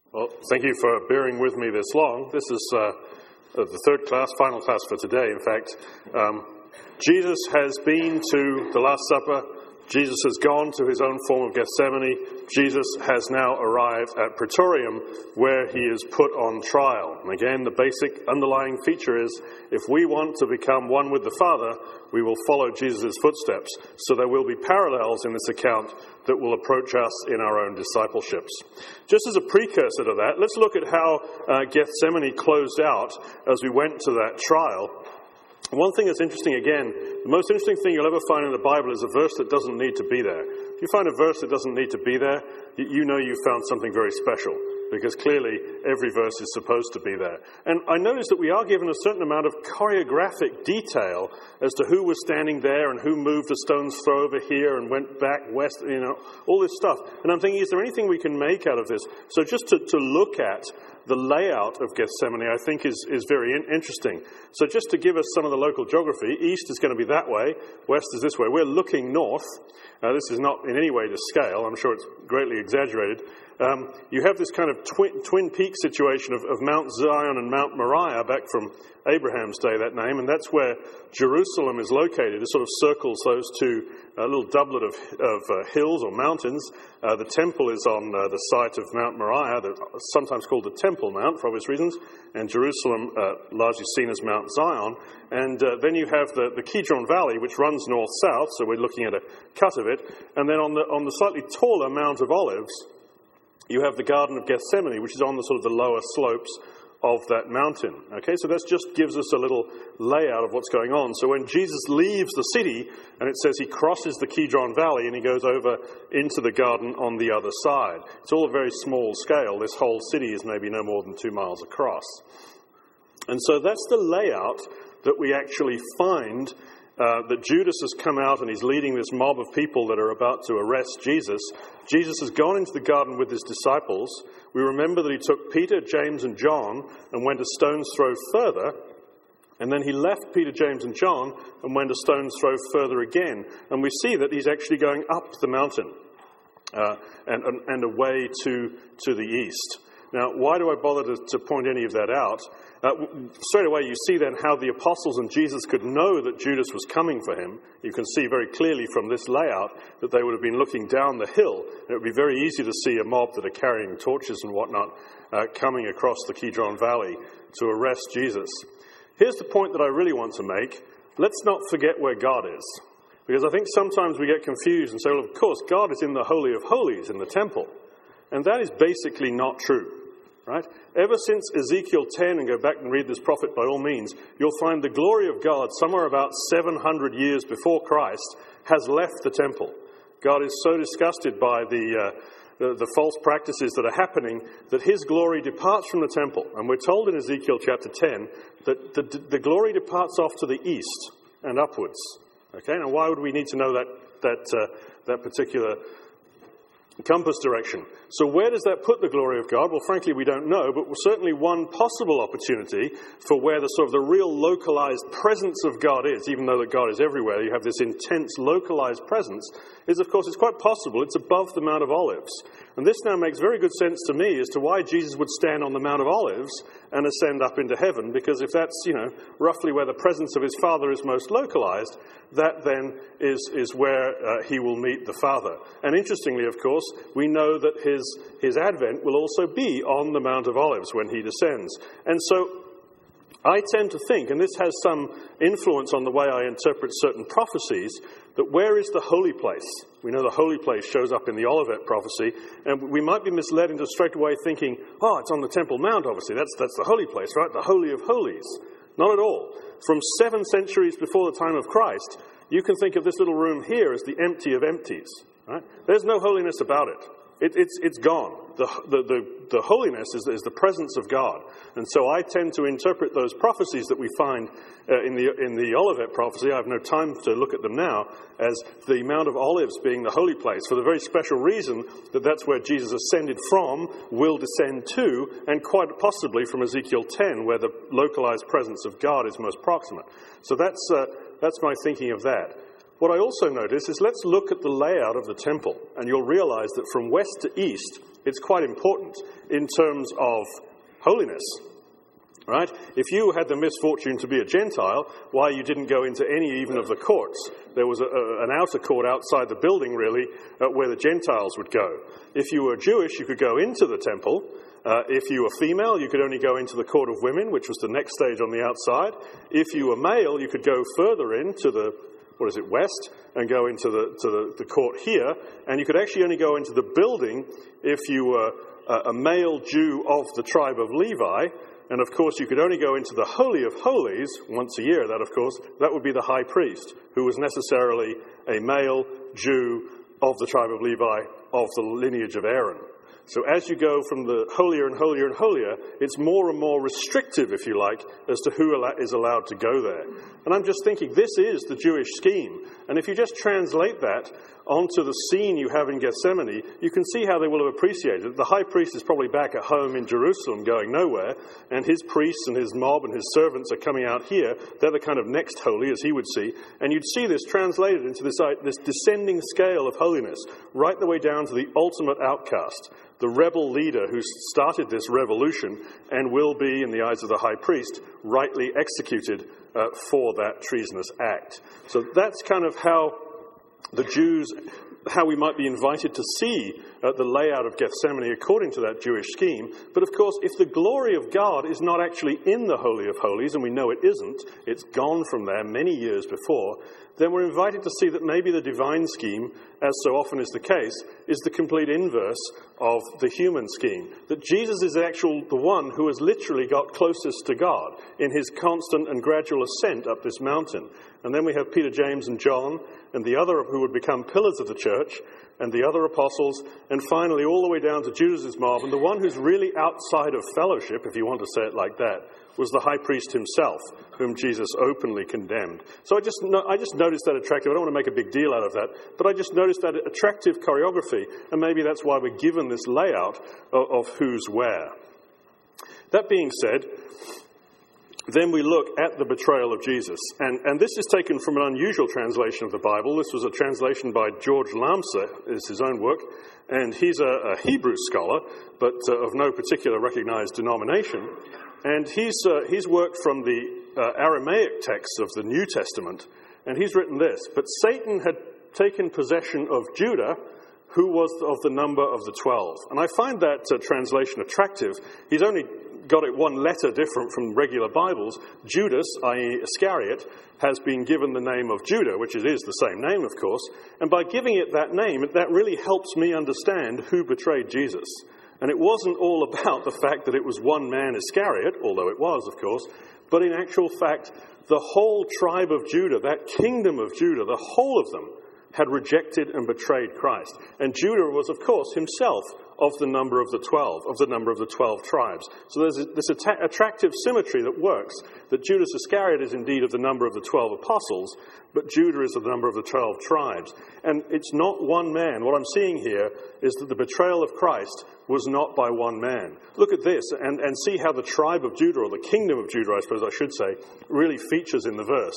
Well, thank you for bearing with me this long. This is the third class, final class for today, in fact. Jesus has been to the Last Supper. Jesus has gone to his own form of Gethsemane. Jesus has now arrived at Praetorium, where he is put on trial. And again, the basic underlying feature is, if we want to become one with the Father, we will follow Jesus' footsteps. So there will be parallels in this account that will approach us in our own discipleships. Just as a precursor to that, let's look at how Gethsemane closed out as we went to that trial. One thing that's interesting, again, the most interesting thing you'll ever find in the Bible is a verse that doesn't need to be there. If you find a verse that doesn't need to be there, you know you found something very special, because clearly every verse is supposed to be there. And I noticed that we are given a certain amount of choreographic detail as to who was standing there and who moved the stone's throw over here and went back west, all this stuff. And I'm thinking, is there anything we can make out of this? So just to look at the layout of Gethsemane, I think, is very interesting. So just to give us some of the local geography, east is going to be that way, west is this way. We're looking north. This is not in any way to scale. I'm sure it's greatly exaggerated. You have this kind of twin peak situation of Mount Zion and Mount Moriah, back from Abraham's day, that name, and that's where Jerusalem is located. It sort of circles those two, a little doublet of hills or mountains. The temple is on the site of Mount Moriah, sometimes called the Temple Mount for obvious reasons, and Jerusalem largely seen as Mount Zion. And then you have the Kidron Valley, which runs north-south, so we're looking at a cut of it. And then on the slightly taller Mount of Olives, you have the Garden of Gethsemane, which is on the sort of the lower slopes of that mountain. Okay, so that just gives us a little layout of what's going on. So when Jesus leaves the city, and it says he crosses the Kidron Valley and he goes over into the garden on the other side. It's all a very small scale. This whole city is maybe no more than 2 miles across. And so that's the layout that we actually find, that Judas has come out and he's leading this mob of people that are about to arrest Jesus. Jesus has gone into the garden with his disciples. We remember that he took Peter, James, and John and went a stone's throw further. And then he left Peter, James, and John and went a stone's throw further again. And we see that he's actually going up the mountain and away to the east. Now, why do I bother to point any of that out? Straight away, you see then how the apostles and Jesus could know that Judas was coming for him. You can see very clearly from this layout that they would have been looking down the hill. It would be very easy to see a mob that are carrying torches and whatnot coming across the Kidron Valley to arrest Jesus. Here's the point that I really want to make. Let's not forget where God is. Because I think sometimes we get confused and say, well, of course, God is in the Holy of Holies, in the temple. And that is basically not true. Right? Ever since Ezekiel 10, and go back and read this prophet by all means, you'll find the glory of God somewhere about 700 years before Christ has left the temple. God is so disgusted by the false practices that are happening that his glory departs from the temple. And we're told in Ezekiel chapter 10 that the glory departs off to the east and upwards. Okay, now why would we need to know that particular compass direction? So where does that put the glory of God? Well, frankly, we don't know, but certainly one possible opportunity for where the real localized presence of God is, even though that God is everywhere, you have this intense localized presence, is, of course, it's quite possible it's above the Mount of Olives. And this now makes very good sense to me as to why Jesus would stand on the Mount of Olives and ascend up into heaven, because if that's, roughly where the presence of his Father is most localized, that then is where he will meet the Father. And interestingly, of course, we know that his advent will also be on the Mount of Olives when he descends. And so I tend to think, and this has some influence on the way I interpret certain prophecies, that where is the holy place? We know the holy place shows up in the Olivet prophecy, and we might be misled into straight away thinking, it's on the Temple Mount, obviously. That's the holy place, right? The Holy of Holies. Not at all. From 7 centuries before the time of Christ, you can think of this little room here as the empty of empties. Right? There's no holiness about it. It's gone. The holiness is the presence of God. And so I tend to interpret those prophecies that we find in the Olivet prophecy, I have no time to look at them now, as the Mount of Olives being the holy place, for the very special reason that that's where Jesus ascended from, will descend to, and quite possibly from Ezekiel 10, where the localized presence of God is most proximate. So that's my thinking of that. What I also notice is let's look at the layout of the temple, and you'll realize that from west to east, It's quite important in terms of holiness. Right? If you had the misfortune to be a Gentile, why you didn't go into any even of the courts. There was an outer court outside the building, really, where the Gentiles would go. If you were Jewish, you could go into the temple. If you were female, you could only go into the court of women, which was the next stage on the outside. If you were male, you could go further into the, west, and go into the court here. And you could actually only go into the building if you were a male Jew of the tribe of Levi. And, of course, you could only go into the Holy of Holies once a year, that would be the high priest, who was necessarily a male Jew of the tribe of Levi, of the lineage of Aaron. So as you go from the holier and holier and holier, it's more and more restrictive, if you like, as to who is allowed to go there. And I'm just thinking, this is the Jewish scheme. And if you just translate that onto the scene you have in Gethsemane, you can see how they will have appreciated it. The high priest is probably back at home in Jerusalem going nowhere, and his priests and his mob and his servants are coming out here. They're the kind of next holy, as he would see. And you'd see this translated into this descending scale of holiness, right the way down to the ultimate outcast, the rebel leader who started this revolution and will be, in the eyes of the high priest, rightly executed for that treasonous act. So that's kind of how the Jews, how we might be invited to see the layout of Gethsemane according to that Jewish scheme. But of course, if the glory of God is not actually in the Holy of Holies, and we know it isn't, it's gone from there many years before, then we're invited to see that maybe the divine scheme, as so often is the case, is the complete inverse of the human scheme. That Jesus is the one who has literally got closest to God in his constant and gradual ascent up this mountain. And then we have Peter, James, and John, and the other who would become pillars of the church, and the other apostles, and finally all the way down to Judas' mob. And the one who's really outside of fellowship, if you want to say it like that, was the high priest himself, whom Jesus openly condemned. So I just noticed that attractive. I don't want to make a big deal out of that, but I just noticed that attractive choreography, and maybe that's why we're given this layout of who's where. That being said, then we look at the betrayal of Jesus. And this is taken from an unusual translation of the Bible. This was a translation by George Lamsa, is his own work. And he's a Hebrew scholar, but of no particular recognized denomination. And he's worked from the Aramaic texts of the New Testament. And he's written this: "But Satan had taken possession of Judah, who was of the number of the 12. And I find that translation attractive. He's only got it one letter different from regular Bibles. Judas, i.e. Iscariot, has been given the name of Judah, which it is the same name, of course. And by giving it that name, that really helps me understand who betrayed Jesus. And it wasn't all about the fact that it was one man, Iscariot, although it was, of course, but in actual fact, the whole tribe of Judah, that kingdom of Judah, the whole of them, had rejected and betrayed Christ. And Judah was, of course, himself of the number of the 12, of the number of the 12 tribes. So there's this attractive symmetry that works, that Judas Iscariot is indeed of the number of the 12 apostles, but Judah is of the number of the 12 tribes. And it's not one man. What I'm seeing here is that the betrayal of Christ was not by one man. Look at this and see how the tribe of Judah, or the kingdom of Judah, I suppose I should say, really features in the verse.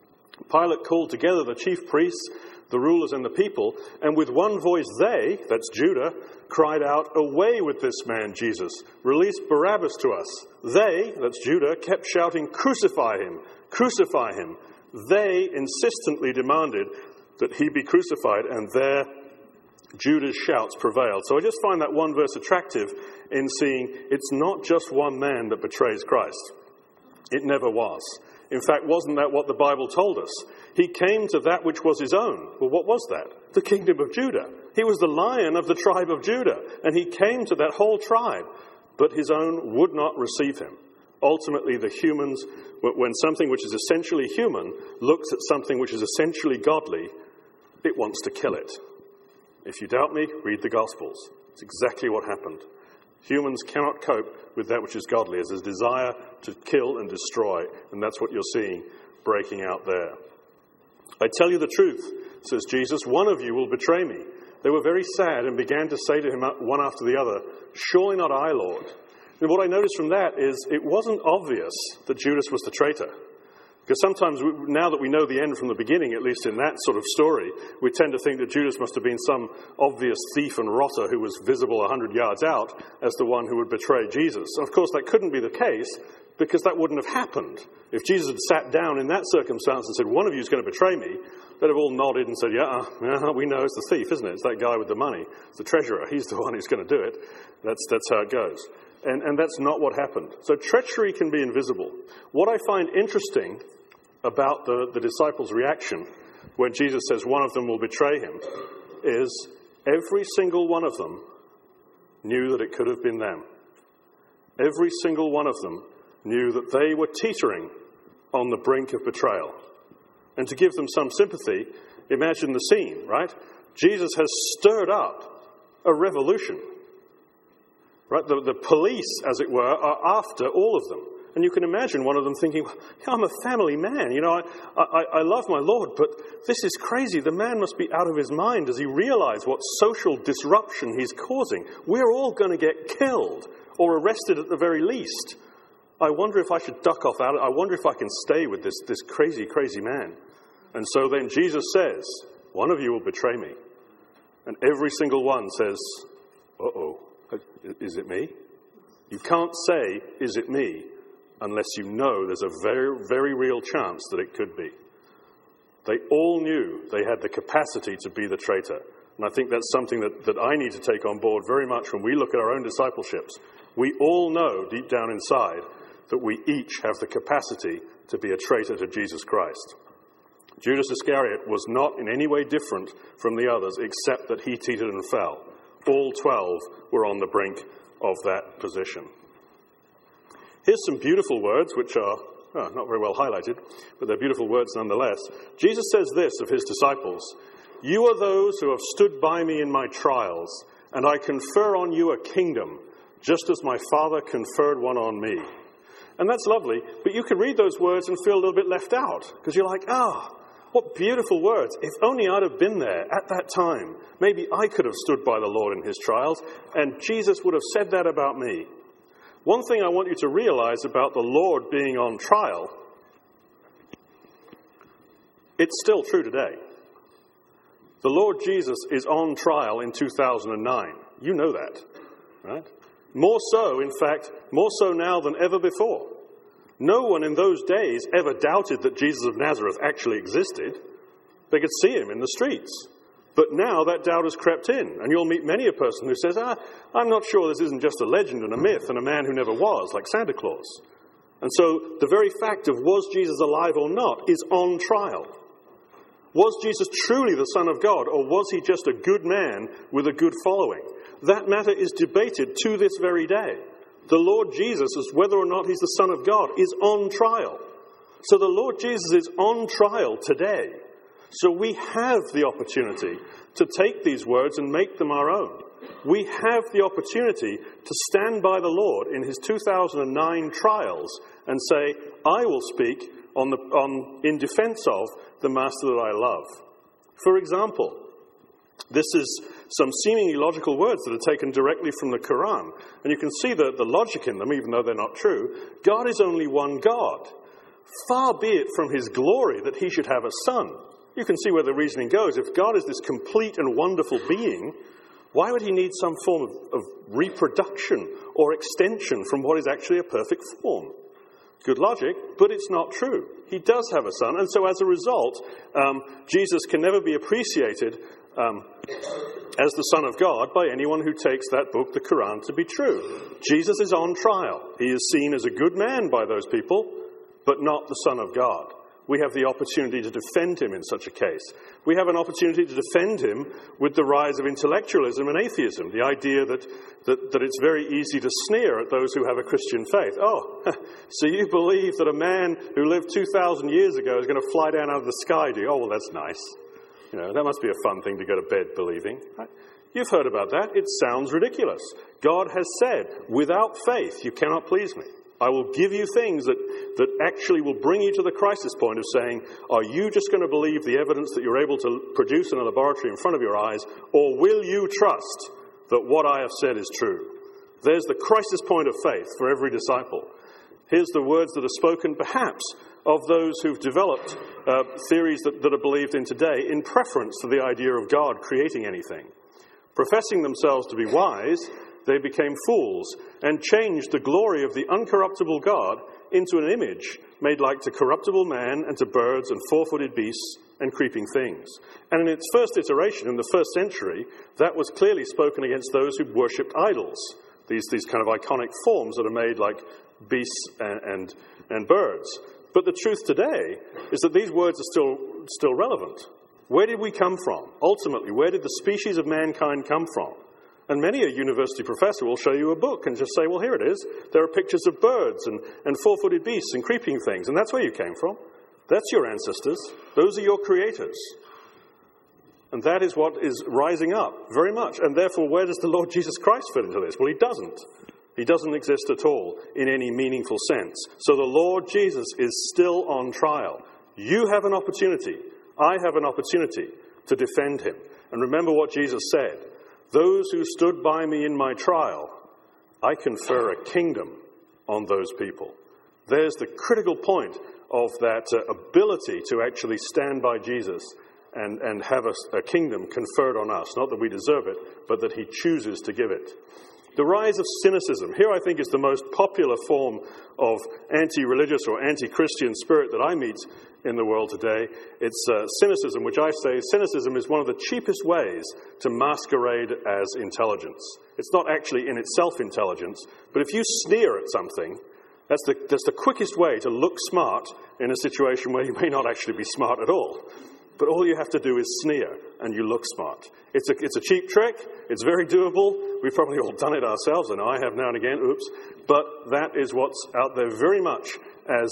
Pilate called together the chief priests, the rulers and the people, and with one voice they, that's Judah, cried out, "Away with this man, Jesus! Release Barabbas to us!" They, that's Judah, kept shouting, "Crucify him! Crucify him!" They insistently demanded that he be crucified, and there Judah's shouts prevailed. So I just find that one verse attractive in seeing it's not just one man that betrays Christ. It never was. In fact, wasn't that what the Bible told us? He came to that which was his own. Well, what was that? The kingdom of Judah. He was the Lion of the tribe of Judah, and he came to that whole tribe, but his own would not receive him. Ultimately, the humans, when something which is essentially human looks at something which is essentially godly, it wants to kill it. If you doubt me, read the Gospels. It's exactly what happened. Humans cannot cope with that which is godly. There's a desire to kill and destroy, and that's what you're seeing breaking out there. "I tell you the truth," says Jesus, "one of you will betray me." They were very sad and began to say to him one after the other, "Surely not I, Lord." And what I noticed from that is it wasn't obvious that Judas was the traitor. Because sometimes, now that we know the end from the beginning, at least in that sort of story, we tend to think that Judas must have been some obvious thief and rotter who was visible 100 yards out as the one who would betray Jesus. And of course, that couldn't be the case, because that wouldn't have happened. If Jesus had sat down in that circumstance and said, one of you is going to betray me, they'd have all nodded and said, yeah, we know it's the thief, isn't it? It's that guy with the money. It's the treasurer. He's the one who's going to do it. That's how it goes. And that's not what happened. So treachery can be invisible. What I find interesting about the disciples' reaction when Jesus says one of them will betray him is every single one of them knew that it could have been them. Every single one of them knew that they were teetering on the brink of betrayal. And to give them some sympathy, imagine the scene, right? Jesus has stirred up a revolution. Right? The police, as it were, are after all of them. And you can imagine one of them thinking, I'm a family man. I love my Lord, but this is crazy. The man must be out of his mind. Does he realize what social disruption he's causing? We're all going to get killed or arrested at the very least. I wonder if I should duck off out. I wonder if I can stay with this crazy, crazy man. And so then Jesus says, one of you will betray me. And every single one says, uh-oh, is it me? You can't say, is it me, unless you know there's a very, very real chance that it could be. They all knew they had the capacity to be the traitor. And I think that's something that I need to take on board very much when we look at our own discipleships. We all know deep down inside that we each have the capacity to be a traitor to Jesus Christ. Judas Iscariot was not in any way different from the others, except that he teetered and fell. All 12 were on the brink of that position. Here's some beautiful words, which are not very well highlighted, but they're beautiful words nonetheless. Jesus says this of his disciples, "You are those who have stood by me in my trials, and I confer on you a kingdom, just as my Father conferred one on me." And that's lovely, but you can read those words and feel a little bit left out, because you're like, what beautiful words. If only I'd have been there at that time. Maybe I could have stood by the Lord in his trials, and Jesus would have said that about me. One thing I want you to realize about the Lord being on trial, it's still true today. The Lord Jesus is on trial in 2009. You know that, right? More so, in fact, more so now than ever before. No one in those days ever doubted that Jesus of Nazareth actually existed. They could see him in the streets. But now that doubt has crept in, and you'll meet many a person who says, I'm not sure this isn't just a legend and a myth and a man who never was, like Santa Claus. And so the very fact of was Jesus alive or not is on trial. Was Jesus truly the Son of God, or was he just a good man with a good following? That matter is debated to this very day. The Lord Jesus, as whether or not he's the Son of God, is on trial. So the Lord Jesus is on trial today. So we have the opportunity to take these words and make them our own. We have the opportunity to stand by the Lord in his 2009 trials and say, I will speak in defense of the Master that I love. For example, this is some seemingly logical words that are taken directly from the Quran. And you can see the logic in them, even though they're not true. God is only one God. Far be it from his glory that he should have a son. You can see where the reasoning goes. If God is this complete and wonderful being, why would he need some form of reproduction or extension from what is actually a perfect form? Good logic, but it's not true. He does have a son, and so as a result, Jesus can never be appreciated as the Son of God by anyone who takes that book, the Quran, to be true. Jesus is on trial. He is seen as a good man by those people, but not the Son of God. We have the opportunity to defend him in such a case. We have an opportunity to defend him with the rise of intellectualism and atheism, the idea that it's very easy to sneer at those who have a Christian faith. Oh, so you believe that a man who lived 2,000 years ago is going to fly down out of the sky, do you? Oh, well, that's nice. That must be a fun thing to go to bed believing. Right? You've heard about that. It sounds ridiculous. God has said, without faith, you cannot please me. I will give you things that actually will bring you to the crisis point of saying, are you just going to believe the evidence that you're able to produce in a laboratory in front of your eyes, or will you trust that what I have said is true? There's the crisis point of faith for every disciple. Here's the words that are spoken, perhaps, of those who've developed theories that are believed in today in preference to the idea of God creating anything. Professing themselves to be wise, they became fools and changed the glory of the uncorruptible God into an image made like to corruptible man and to birds and four-footed beasts and creeping things. And in its first iteration, in the first century, that was clearly spoken against those who worshipped idols, these kind of iconic forms that are made like beasts and birds. But the truth today is that these words are still relevant. Where did we come from? Ultimately, where did the species of mankind come from? And many a university professor will show you a book and just say, well, here it is. There are pictures of birds and four-footed beasts and creeping things, and that's where you came from. That's your ancestors. Those are your creators. And that is what is rising up very much. And therefore, where does the Lord Jesus Christ fit into this? Well, he doesn't. He doesn't exist at all in any meaningful sense. So the Lord Jesus is still on trial. You have an opportunity. I have an opportunity to defend him. And remember what Jesus said. Those who stood by me in my trial, I confer a kingdom on those people. There's the critical point of that ability to actually stand by Jesus and have a kingdom conferred on us. Not that we deserve it, but that he chooses to give it. The rise of cynicism. Here I think is the most popular form of anti-religious or anti-Christian spirit that I meet in the world today. It's cynicism, which I say cynicism is one of the cheapest ways to masquerade as intelligence. It's not actually in itself intelligence, but if you sneer at something, that's the quickest way to look smart in a situation where you may not actually be smart at all. But all you have to do is sneer, and you look smart. It's a cheap trick. It's very doable. We've probably all done it ourselves, and I have now and again. Oops. But that is what's out there very much as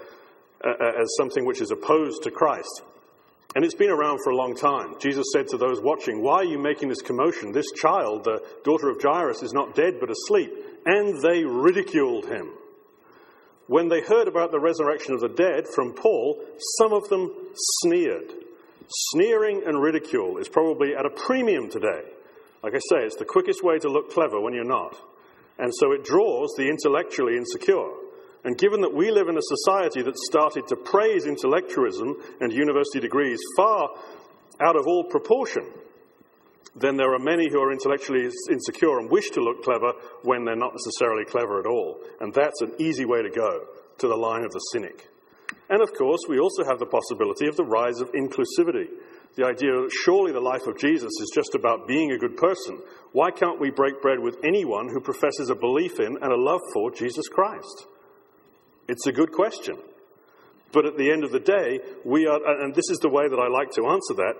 something which is opposed to Christ. And it's been around for a long time. Jesus said to those watching, why are you making this commotion? This child, the daughter of Jairus, is not dead but asleep. And they ridiculed him. When they heard about the resurrection of the dead from Paul, some of them sneered. Sneering and ridicule is probably at a premium today. Like I say, it's the quickest way to look clever when you're not. And so it draws the intellectually insecure. And given that we live in a society that started to praise intellectualism and university degrees far out of all proportion, then there are many who are intellectually insecure and wish to look clever when they're not necessarily clever at all. And that's an easy way to go, to the line of the cynic. And of course, we also have the possibility of the rise of inclusivity. The idea that surely the life of Jesus is just about being a good person. Why can't we break bread with anyone who professes a belief in and a love for Jesus Christ? It's a good question. But at the end of the day, we are, and this is the way that I like to answer that,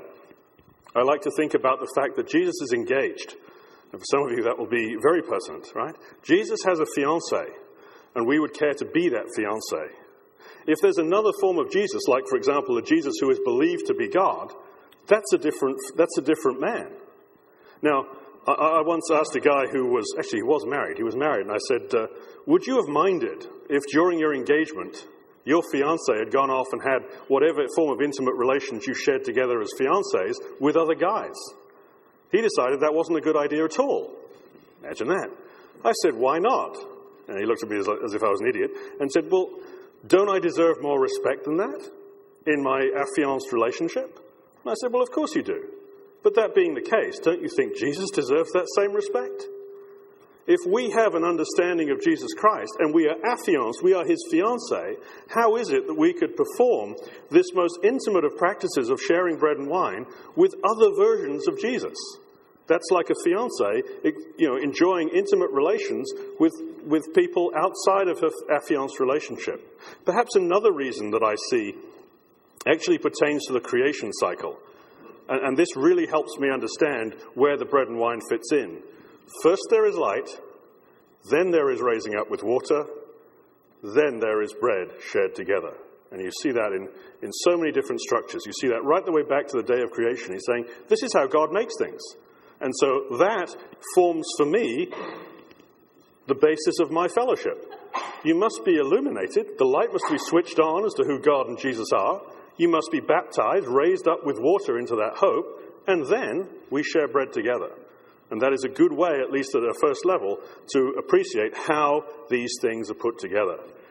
I like to think about the fact that Jesus is engaged. And for some of you, that will be very pertinent, right? Jesus has a fiancée, and we would care to be that fiancée. If there's another form of Jesus, like, for example, a Jesus who is believed to be God, that's a different man. Now, I once asked a guy who was married. He was married, and I said, would you have minded if during your engagement your fiancé had gone off and had whatever form of intimate relations you shared together as fiancés with other guys? He decided that wasn't a good idea at all. Imagine that. I said, why not? And he looked at me as if I was an idiot and said, well, don't I deserve more respect than that in my affianced relationship? And I said, well, of course you do. But that being the case, don't you think Jesus deserves that same respect? If we have an understanding of Jesus Christ and we are affianced, we are his fiancé, how is it that we could perform this most intimate of practices of sharing bread and wine with other versions of Jesus? That's like a fiancé, enjoying intimate relations with people outside of her affianced relationship. Perhaps another reason that I see actually pertains to the creation cycle. And this really helps me understand where the bread and wine fits in. First there is light, then there is raising up with water, then there is bread shared together. And you see that in so many different structures. You see that right the way back to the day of creation. He's saying, this is how God makes things. And so that forms for me the basis of my fellowship. You must be illuminated. The light must be switched on as to who God and Jesus are. You must be baptized, raised up with water into that hope, and then we share bread together. And that is a good way, at least at a first level, to appreciate how these things are put together.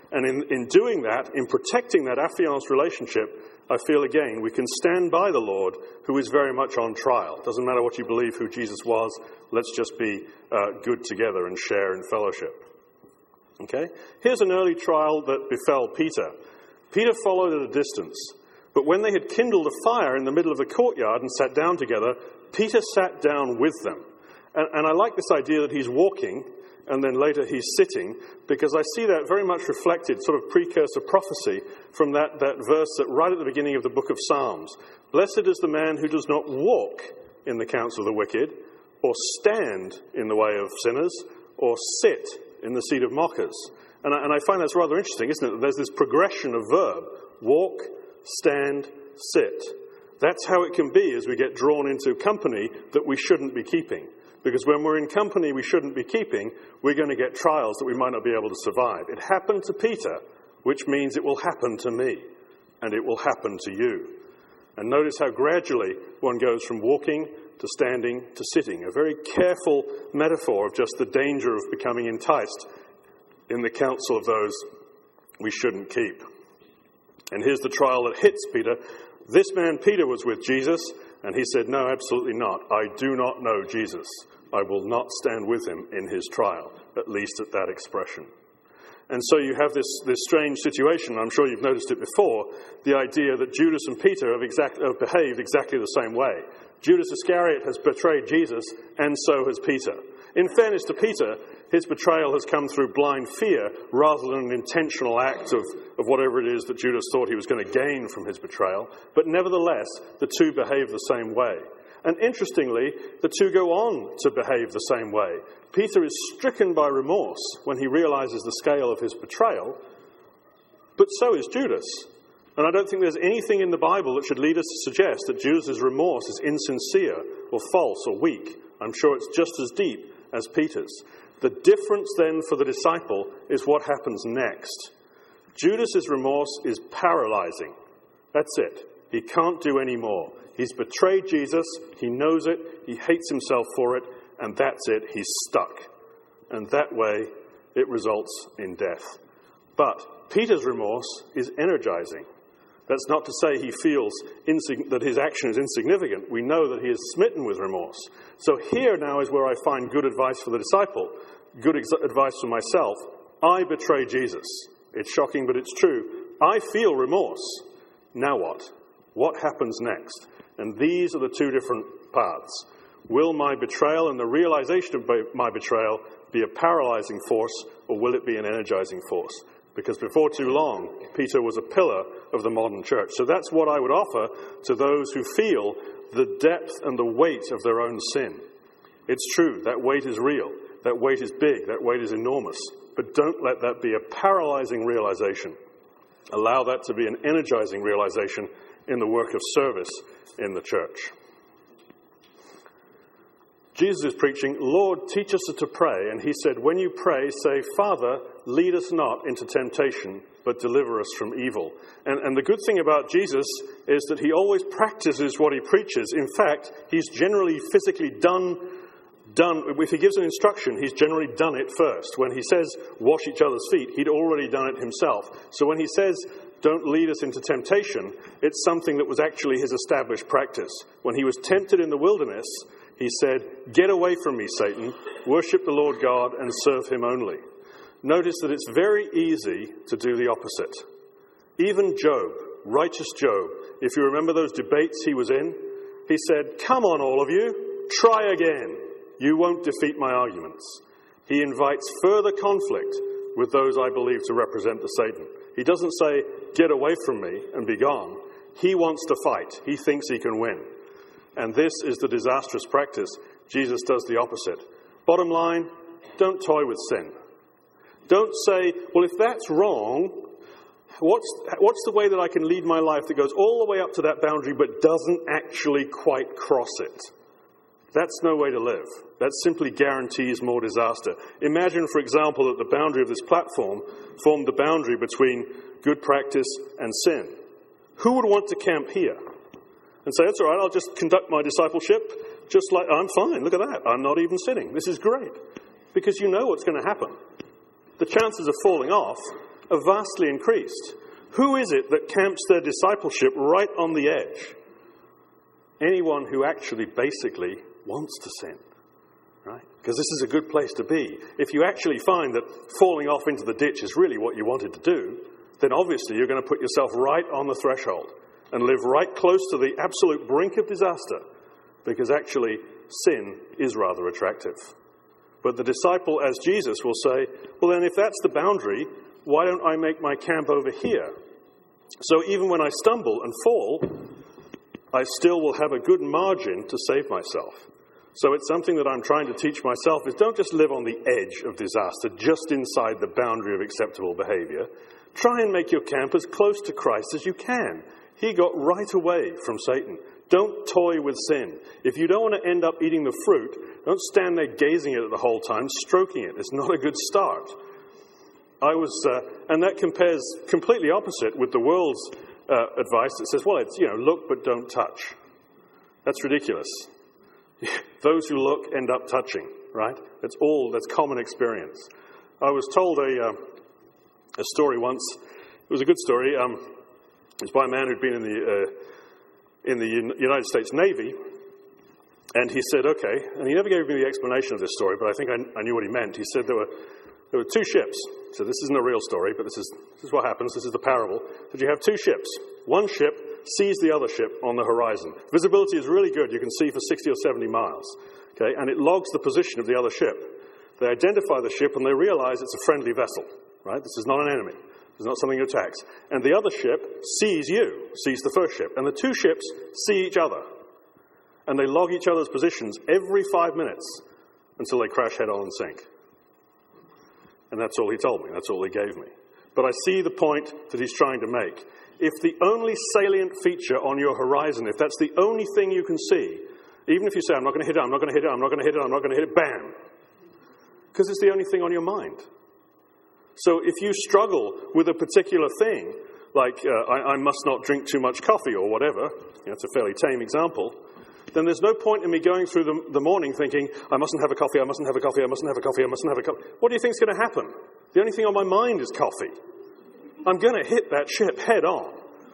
And in doing that, in protecting that affianced relationship, I feel again we can stand by the Lord who is very much on trial. Doesn't matter what you believe who Jesus was, let's just be good together and share in fellowship. Okay? Here's an early trial that befell Peter. Peter followed at a distance, but when they had kindled a fire in the middle of the courtyard and sat down together, Peter sat down with them. And I like this idea that he's walking and then later he's sitting, because I see that very much reflected, sort of precursor prophecy from that verse that right at the beginning of the book of Psalms. Blessed is the man who does not walk in the counsel of the wicked, or stand in the way of sinners, or sit in the seat of mockers. And I find that's rather interesting, isn't it? There's this progression of verb. Walk, stand, sit. That's how it can be as we get drawn into company that we shouldn't be keeping. Because when we're in company we shouldn't be keeping, we're going to get trials that we might not be able to survive. It happened to Peter, which means it will happen to me, and it will happen to you. And notice how gradually one goes from walking to standing to sitting. A very careful metaphor of just the danger of becoming enticed in the counsel of those we shouldn't keep. And here's the trial that hits Peter. This man, Peter, was with Jesus, and he said, no, absolutely not. I do not know Jesus. I will not stand with him in his trial, at least at that expression. And so you have this strange situation, I'm sure you've noticed it before, the idea that Judas and Peter have behaved exactly the same way. Judas Iscariot has betrayed Jesus, and so has Peter. In fairness to Peter, his betrayal has come through blind fear rather than an intentional act of whatever it is that Judas thought he was going to gain from his betrayal. But nevertheless, the two behave the same way. And interestingly, the two go on to behave the same way. Peter is stricken by remorse when he realizes the scale of his betrayal, but so is Judas. And I don't think there's anything in the Bible that should lead us to suggest that Judas's remorse is insincere or false or weak. I'm sure it's just as deep as Peter's. The difference then for the disciple is what happens next. Judas's remorse is paralyzing. That's it. He can't do any more. He's betrayed Jesus. He knows it. He hates himself for it. And that's it. He's stuck. And that way, it results in death. But Peter's remorse is energizing. That's not to say he feels that his action is insignificant. We know that he is smitten with remorse. So here now is where I find good advice for the disciple, good advice for myself. I betray Jesus. It's shocking, but it's true. I feel remorse. Now what? What happens next? And these are the two different paths. Will my betrayal and the realization of my betrayal be a paralyzing force, or will it be an energizing force? Because before too long, Peter was a pillar of the modern church. So that's what I would offer to those who feel the depth and the weight of their own sin. It's true, that weight is real. That weight is big. That weight is enormous. But don't let that be a paralyzing realization. Allow that to be an energizing realization in the work of service in the church. Jesus is preaching, Lord, teach us to pray. And he said, when you pray, say, Father, lead us not into temptation, but deliver us from evil. And the good thing about Jesus is that he always practices what he preaches. In fact, he's generally physically done. If he gives an instruction, he's generally done it first. When he says, wash each other's feet, he'd already done it himself. So when he says, don't lead us into temptation, it's something that was actually his established practice. When he was tempted in the wilderness, he said, get away from me, Satan, worship the Lord God and serve him only. Notice that it's very easy to do the opposite. Even Job, righteous Job, if you remember those debates he was in, he said, come on all of you, try again. You won't defeat my arguments. He invites further conflict with those I believe to represent the Satan. He doesn't say, get away from me and be gone. He wants to fight. He thinks he can win. And this is the disastrous practice. Jesus does the opposite. Bottom line, don't toy with sin. Don't say, well, if that's wrong, what's the way that I can lead my life that goes all the way up to that boundary but doesn't actually quite cross it? That's no way to live. That simply guarantees more disaster. Imagine, for example, that the boundary of this platform formed the boundary between good practice and sin. Who would want to camp here and say, that's all right, I'll just conduct my discipleship just like, I'm fine, look at that, I'm not even sinning. This is great. Because you know what's going to happen. The chances of falling off are vastly increased. Who is it that camps their discipleship right on the edge? Anyone who actually basically wants to sin, right? Because this is a good place to be. If you actually find that falling off into the ditch is really what you wanted to do, then obviously you're going to put yourself right on the threshold and live right close to the absolute brink of disaster, because actually sin is rather attractive. But the disciple, as Jesus, will say, well then if that's the boundary, why don't I make my camp over here? So even when I stumble and fall, I still will have a good margin to save myself. So it's something that I'm trying to teach myself is don't just live on the edge of disaster, just inside the boundary of acceptable behavior. Try and make your camp as close to Christ as you can. He got right away from Satan. Don't toy with sin. If you don't want to end up eating the fruit, don't stand there gazing at it the whole time, stroking it. It's not a good start. And that compares completely opposite with the world's advice that says, well, it's, look but don't touch. That's ridiculous. Those who look end up touching, right? That's common experience. I was told a story once. It was a good story. It was by a man who'd been in the United States Navy, and he said, okay, and he never gave me the explanation of this story, but I think I knew what he meant. He said there were two ships. So this isn't a real story, but this is what happens. This is the parable. That you have two ships. One ship sees the other ship on the horizon. Visibility is really good. You can see for 60 or 70 miles. Okay, and it logs the position of the other ship. They identify the ship and they realize it's a friendly vessel. Right? This is not an enemy. It's not something that attacks. And the other ship sees the first ship. And the two ships see each other. And they log each other's positions every 5 minutes until they crash head on and sink. And that's all he told me. That's all he gave me. But I see the point that he's trying to make. If the only salient feature on your horizon, if that's the only thing you can see, even if you say, I'm not going to hit it, I'm not going to hit it, I'm not going to hit it, I'm not going to hit it, bam. Because it's the only thing on your mind. So if you struggle with a particular thing, like I must not drink too much coffee or whatever, it's a fairly tame example, then there's no point in me going through the morning thinking, I mustn't have a coffee, I mustn't have a coffee, I mustn't have a coffee, I mustn't have a coffee. What do you think is going to happen? The only thing on my mind is coffee. I'm going to hit that ship head on.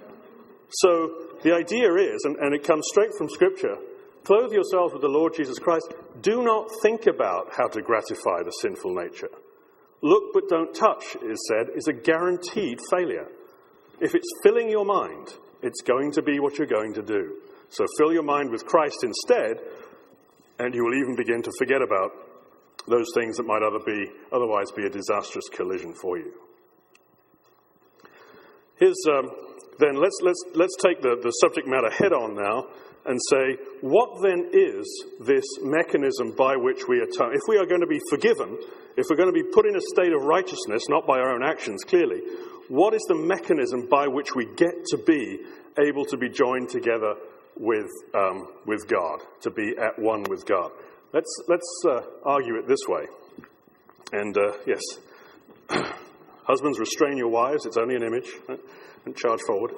So the idea is, and it comes straight from Scripture, clothe yourselves with the Lord Jesus Christ. Do not think about how to gratify the sinful nature. Look but don't touch, is said, is a guaranteed failure. If it's filling your mind, it's going to be what you're going to do. So fill your mind with Christ instead, and you will even begin to forget about those things that might otherwise be a disastrous collision for you. Then let's take the subject matter head on now and say, what then is this mechanism by which we atone? If we are going to be forgiven, if we're going to be put in a state of righteousness, not by our own actions clearly, what is the mechanism by which we get to be able to be joined together with God, to be at one with God? Let's argue it this way. And yes, husbands, restrain your wives. It's only an image. Right? And charge forward.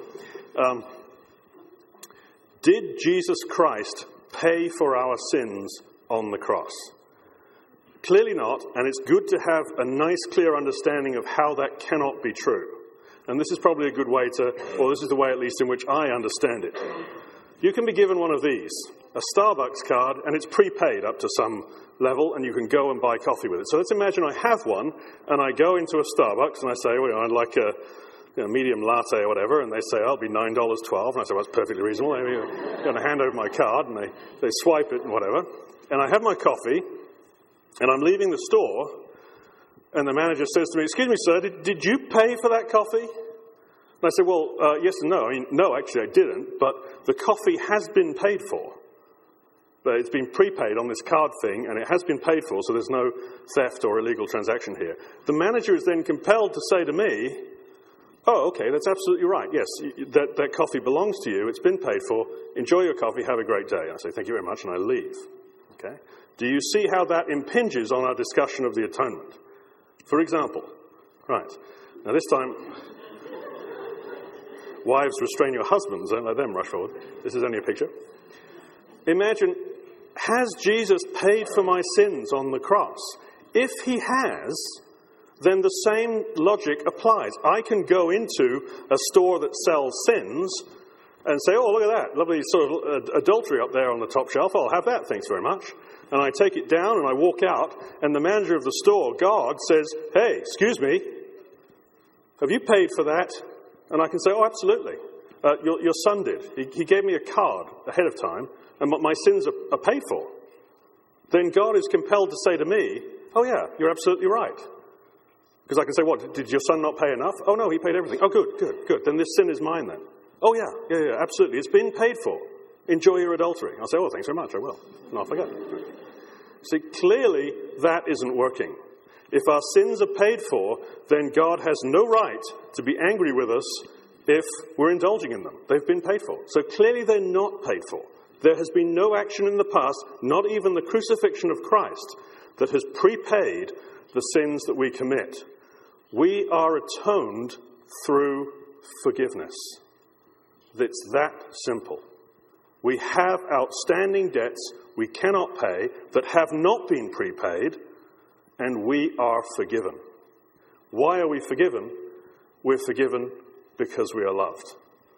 Did Jesus Christ pay for our sins on the cross? Clearly not, and it's good to have a nice, clear understanding of how that cannot be true. And this is probably a good way or this is the way at least in which I understand it. You can be given one of these, a Starbucks card, and it's prepaid up to some level, and you can go and buy coffee with it. So let's imagine I have one, and I go into a Starbucks, and I say, well, I'd like a medium latte or whatever, and they say, it'll be $9.12, and I say, well, that's perfectly reasonable. I'm going to hand over my card, and they swipe it and whatever, and I have my coffee, and I'm leaving the store, and the manager says to me, excuse me, sir, did you pay for that coffee? And I say, well, yes and no. I mean, no, actually I didn't, but the coffee has been paid for. But it's been prepaid on this card thing, and it has been paid for, so there's no theft or illegal transaction here. The manager is then compelled to say to me, oh, okay, that's absolutely right. Yes, that coffee belongs to you. It's been paid for. Enjoy your coffee. Have a great day. I say, thank you very much, and I leave. Okay? Do you see how that impinges on our discussion of the atonement? For example, right, now this time, wives, restrain your husbands. Don't let them rush forward. This is only a picture. Imagine, has Jesus paid for my sins on the cross? If he has, then the same logic applies. I can go into a store that sells sins and say, oh, look at that, lovely sort of adultery up there on the top shelf. I'll have that, thanks very much. And I take it down and I walk out, and the manager of the store, God, says, hey, excuse me, have you paid for that? And I can say, oh, absolutely. Your son did. He gave me a card ahead of time, and my sins are paid for. Then God is compelled to say to me, oh, yeah, you're absolutely right. Because I can say, what, did your son not pay enough? Oh, no, he paid everything. Oh, good. Then this sin is mine then. Oh, yeah, absolutely. It's been paid for. Enjoy your adultery. I'll say, oh, thanks very much, I will. And off I go. See, clearly that isn't working. If our sins are paid for, then God has no right to be angry with us if we're indulging in them. They've been paid for. So clearly they're not paid for. There has been no action in the past, not even the crucifixion of Christ, that has prepaid the sins that we commit. We are atoned through forgiveness. It's that simple. We have outstanding debts we cannot pay that have not been prepaid, and we are forgiven. Why are we forgiven? We're forgiven because we are loved.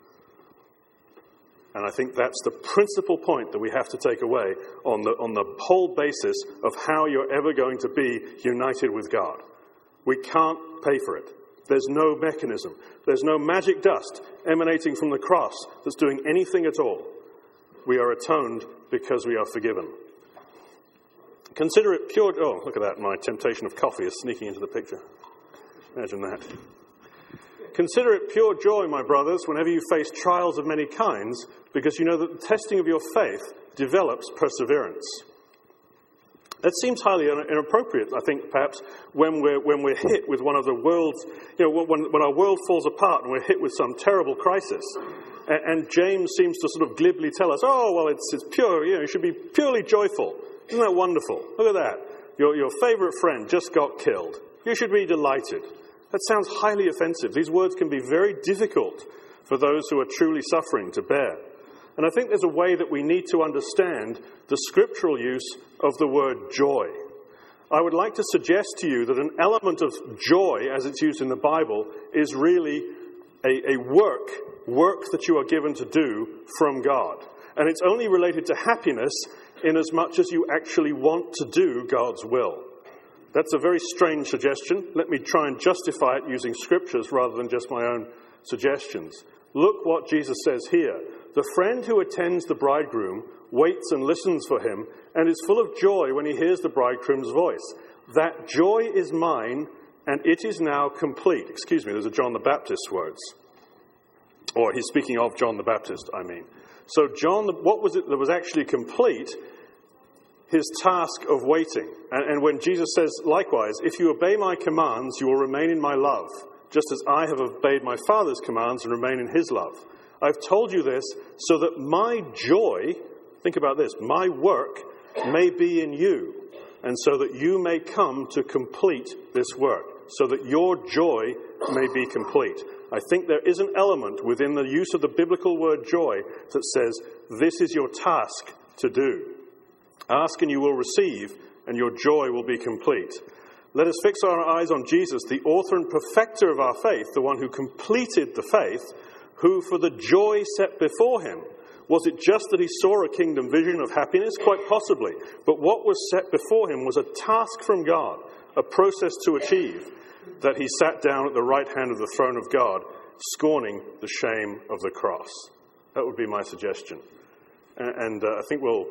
And I think that's the principal point that we have to take away on the whole basis of how you're ever going to be united with God. We can't pay for it. There's no mechanism. There's no magic dust emanating from the cross that's doing anything at all. We are atoned because we are forgiven. Consider it pure... Oh, look at that. My temptation of coffee is sneaking into the picture. Imagine that. Consider it pure joy, my brothers, whenever you face trials of many kinds, because you know that the testing of your faith develops perseverance. That seems highly inappropriate, I think, perhaps, when we're hit with one of the world's... when our world falls apart and we're hit with some terrible crisis. And James seems to sort of glibly tell us, oh, well, it's pure, you should be purely joyful. Isn't that wonderful? Look at that. Your favourite friend just got killed. You should be delighted. That sounds highly offensive. These words can be very difficult for those who are truly suffering to bear. And I think there's a way that we need to understand the scriptural use of the word joy. I would like to suggest to you that an element of joy, as it's used in the Bible, is really a work that you are given to do from God. And it's only related to happiness in as much as you actually want to do God's will. That's a very strange suggestion. Let me try and justify it using scriptures rather than just my own suggestions. Look what Jesus says here. The friend who attends the bridegroom waits and listens for him and is full of joy when he hears the bridegroom's voice. That joy is mine, and it is now complete. Excuse me, those are John the Baptist's words. Or he's speaking of John the Baptist, I mean. So John, what was it that was actually complete? His task of waiting. And when Jesus says, likewise, if you obey my commands, you will remain in my love, just as I have obeyed my Father's commands and remain in his love. I've told you this so that my joy, think about this, my work may be in you, and so that you may come to complete this work, so that your joy may be complete. I think there is an element within the use of the biblical word joy that says, this is your task to do. Ask and you will receive, and your joy will be complete. Let us fix our eyes on Jesus, the author and perfecter of our faith, the one who completed the faith, who for the joy set before him. Was it just that he saw a kingdom vision of happiness? Quite possibly. But what was set before him was a task from God, a process to achieve, that he sat down at the right hand of the throne of God, scorning the shame of the cross. That would be my suggestion. And I think we'll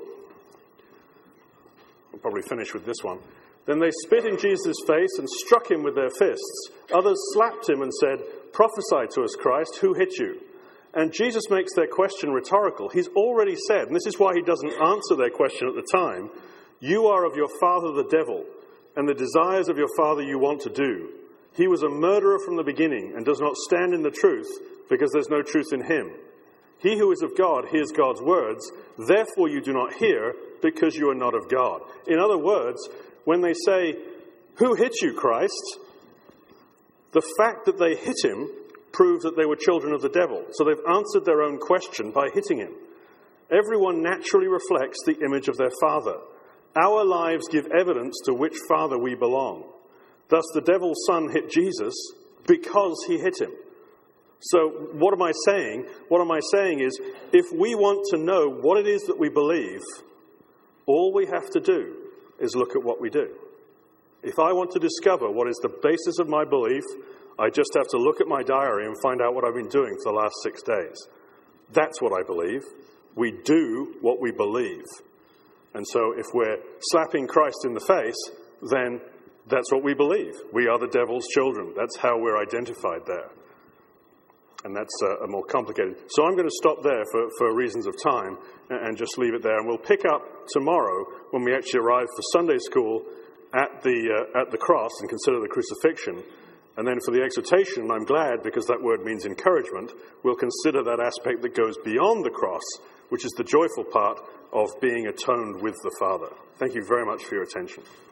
probably finish with this one. Then they spit in Jesus' face and struck him with their fists. Others slapped him and said, prophesy to us, Christ, who hit you? And Jesus makes their question rhetorical. He's already said, and this is why he doesn't answer their question at the time, you are of your father the devil, and the desires of your father you want to do. He was a murderer from the beginning and does not stand in the truth because there's no truth in him. He who is of God hears God's words, therefore you do not hear because you are not of God. In other words, when they say, who hit you, Christ? The fact that they hit him proves that they were children of the devil. So they've answered their own question by hitting him. Everyone naturally reflects the image of their father. Our lives give evidence to which father we belong. Thus the devil's son hit Jesus because he hit him. So what am I saying? What am I saying is, if we want to know what it is that we believe, all we have to do is look at what we do. If I want to discover what is the basis of my belief, I just have to look at my diary and find out what I've been doing for the last 6 days. That's what I believe. We do what we believe. And so if we're slapping Christ in the face, then that's what we believe. We are the devil's children. That's how we're identified there. And that's a more complicated. So I'm going to stop there for reasons of time and just leave it there. And we'll pick up tomorrow when we actually arrive for Sunday school at the cross and consider the crucifixion. And then for the exhortation, I'm glad, because that word means encouragement, we'll consider that aspect that goes beyond the cross, which is the joyful part of being atoned with the Father. Thank you very much for your attention.